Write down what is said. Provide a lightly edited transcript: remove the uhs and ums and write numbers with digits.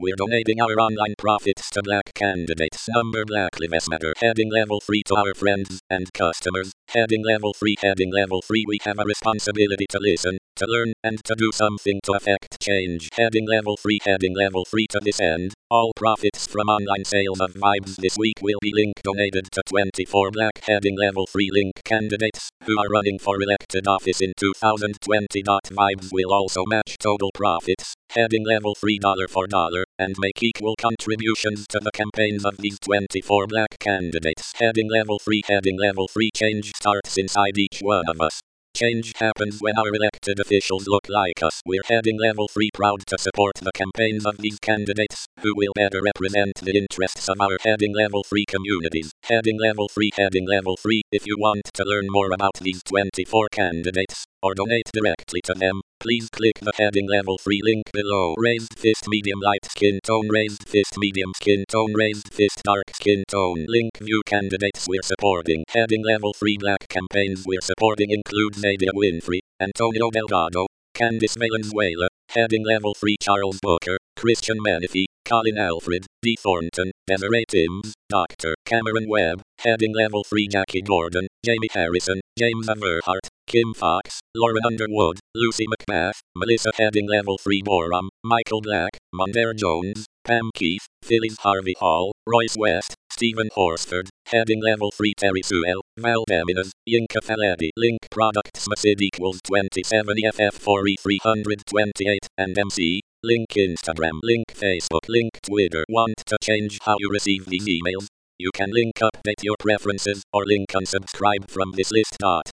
We're donating our online profits to black candidates. Number Black Lives Matter. Heading level 3 to our friends and customers. Heading level 3. Heading level 3. We have a responsibility to listen, to learn, and to do something to affect change. Heading level 3. Heading level 3. To this end, all profits from online sales of Vibes this week will be link donated to 24 black Heading level 3 link candidates who are running for elected office in 2020. Vibes will also match total profits, heading level 3 dollar for dollar, and make equal contributions to the campaigns of these 24 black candidates. Heading level 3. Heading level 3. Change starts inside each one of us. Change happens when our elected officials look like us. We're heading level 3 proud to support the campaigns of these candidates, who will better represent the interests of our heading level 3 communities. Heading level 3. Heading level 3. If you want to learn more about these 24 candidates, or donate directly to them, please click the heading level 3 link below. Raised fist medium light skin tone, raised fist medium skin tone, raised fist dark skin tone. Link view candidates we're supporting. Heading level 3 black campaigns we're supporting include Nadia Winfrey, Antonio Delgado, Candice Valenzuela, heading level 3 Charles Booker, Christian Menifee, Colin Alfred, Dee Thornton, Desiree Timms, Dr. Cameron Webb, heading level 3 Jackie Gordon, Jamie Harrison, James Everhart, Kim Fox, Lauren Underwood, Lucy McBath, Melissa heading level 3 Boram, Michael Black, Mondaire Jones, Pam Keith, Phyllis Harvey Hall, Royce West, Stephen Horsford, heading level 3 Terry Sewell, Val Deminas, Yinka Faledi. Link products Masid equals 27 EFF4E 328 and MC. Link Instagram. Link Facebook. Link Twitter. Want to change how you receive these emails? You can link update your preferences or link unsubscribe from this list.